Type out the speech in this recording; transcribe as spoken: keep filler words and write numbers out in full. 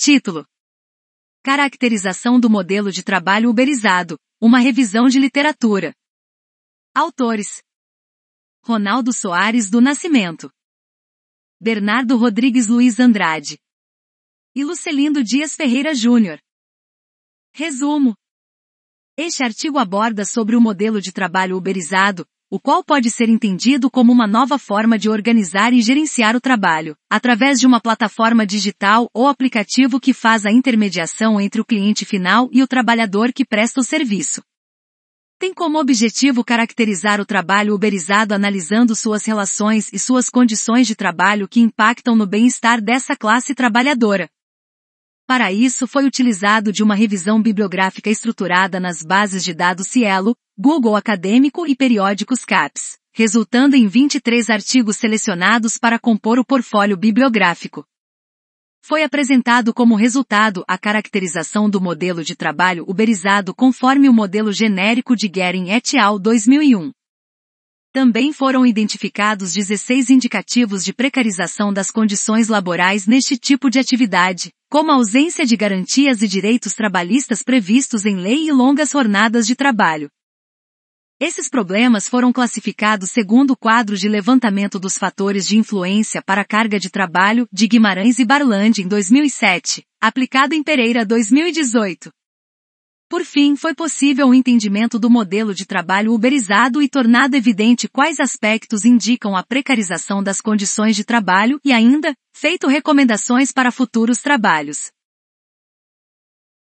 Título: Caracterização do modelo de trabalho uberizado, uma revisão de literatura. Autores: Ronaldo Soares do Nascimento, Bernardo Rodrigues Luiz Andrade e Lucelindo Dias Ferreira Júnior. Resumo: este artigo aborda sobre o modelo de trabalho uberizado, o qual pode ser entendido como uma nova forma de organizar e gerenciar o trabalho, através de uma plataforma digital ou aplicativo que faz a intermediação entre o cliente final e o trabalhador que presta o serviço. Tem como objetivo caracterizar o trabalho uberizado analisando suas relações e suas condições de trabalho que impactam no bem-estar dessa classe trabalhadora. Para isso foi utilizado de uma revisão bibliográfica estruturada nas bases de dados Cielo, Google Acadêmico e periódicos CAPES, resultando em vinte e três artigos selecionados para compor o portfólio bibliográfico. Foi apresentado como resultado a caracterização do modelo de trabalho uberizado conforme o modelo genérico de Guerin et al. dois mil e um. Também foram identificados dezesseis indicativos de precarização das condições laborais neste tipo de atividade, como a ausência de garantias e direitos trabalhistas previstos em lei e longas jornadas de trabalho. Esses problemas foram classificados segundo o quadro de levantamento dos fatores de influência para a carga de trabalho de Guimarães e Barlandi em dois mil e sete, aplicado em Pereira dois mil e dezoito. Por fim, foi possível o entendimento do modelo de trabalho uberizado e tornado evidente quais aspectos indicam a precarização das condições de trabalho e ainda, feito recomendações para futuros trabalhos.